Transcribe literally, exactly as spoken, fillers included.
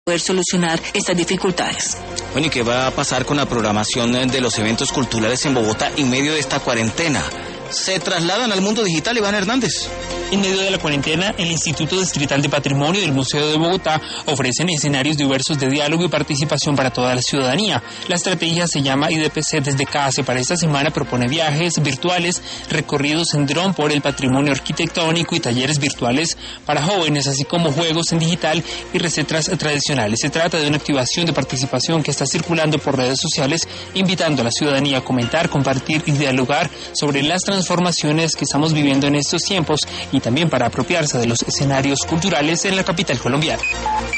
poder solucionar estas dificultades. Bueno, ¿y qué va a pasar con la programación de los eventos culturales en Bogotá en medio de esta cuarentena? Se trasladan al mundo digital, Iván Hernández. En medio de la cuarentena, el Instituto Distrital de Patrimonio y el Museo de Bogotá ofrecen escenarios diversos de diálogo y participación para toda la ciudadanía. La estrategia se llama I D P C desde casa. Para esta semana propone viajes virtuales, recorridos en dron por el patrimonio arquitectónico y talleres virtuales para jóvenes, así como juegos en digital y recetas tradicionales. Se trata de una activación de participación que está circulando por redes sociales, invitando a la ciudadanía a comentar, compartir y dialogar sobre las transformaciones que estamos viviendo en estos tiempos y también para apropiarse de los escenarios culturales en la capital colombiana.